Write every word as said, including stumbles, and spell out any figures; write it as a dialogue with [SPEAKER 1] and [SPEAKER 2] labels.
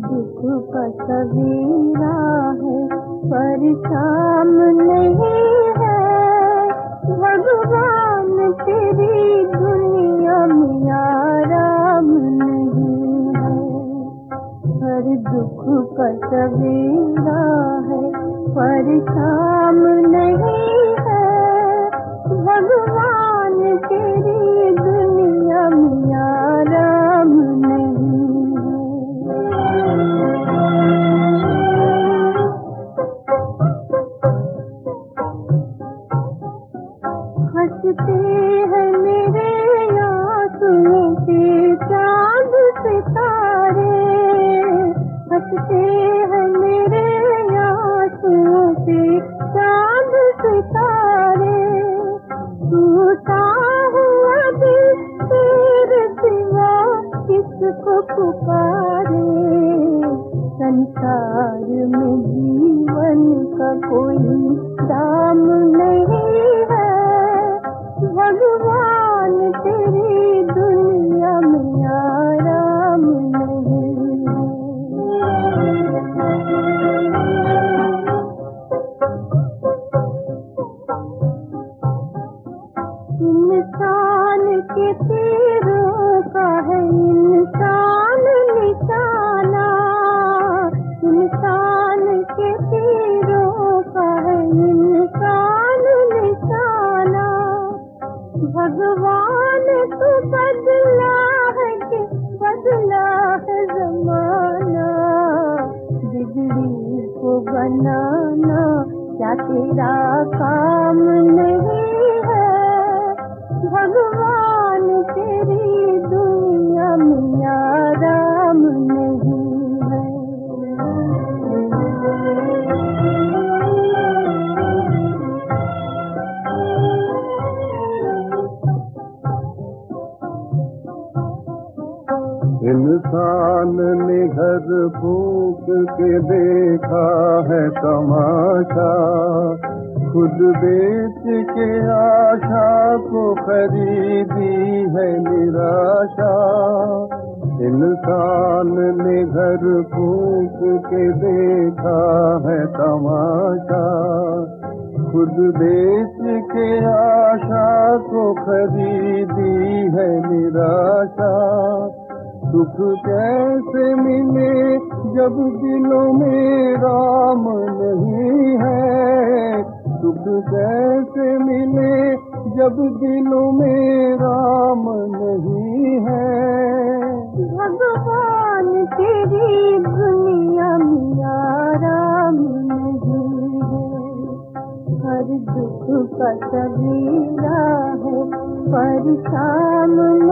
[SPEAKER 1] दुख का सवेरा है पर शाम नहीं है। भगवान तेरी दुनिया में आराम नहीं है। हर दुख का सवेरा है पर शाम नहीं है। भगवान तेरी दुनिया में आराम नहीं है। हंसते हैं मेरे आंसुओं पे चांद सितारे। हंसते हैं मेरे आंसुओं पे चांद सितारे। टूटा हुआ दिल तेरे सिवा किसको पुकारे। संसार में जीवन का कोई दाम नहीं है। भगवान तेरी दुनिया में आराम नहीं है। इंसान के तीरों का है इंसान निशाना। इंसान के तीरों का है इंसान निशाना। भगवान तो बदला है कि बदला है जमाना। बिगड़ी को बनाना क्या तेरा काम नहीं है। भगवान तेरी दुनिया में आराम नहीं है।
[SPEAKER 2] इंसान ने घर फूंक के देखा है तमाशा। खुद बेच के आशा को खरीदी है निराशा। इंसान ने घर फूंक के देखा है तमाशा। खुद बेच के आशा को खरीदी है निराशा। सुख कैसे मिले जब दिलों में राम नहीं है। सुख कैसे मिले जब दिलों में राम नहीं है।
[SPEAKER 1] भगवान तेरी दुनिया में आराम नहीं है। हर दुख का सवेरा है पर शाम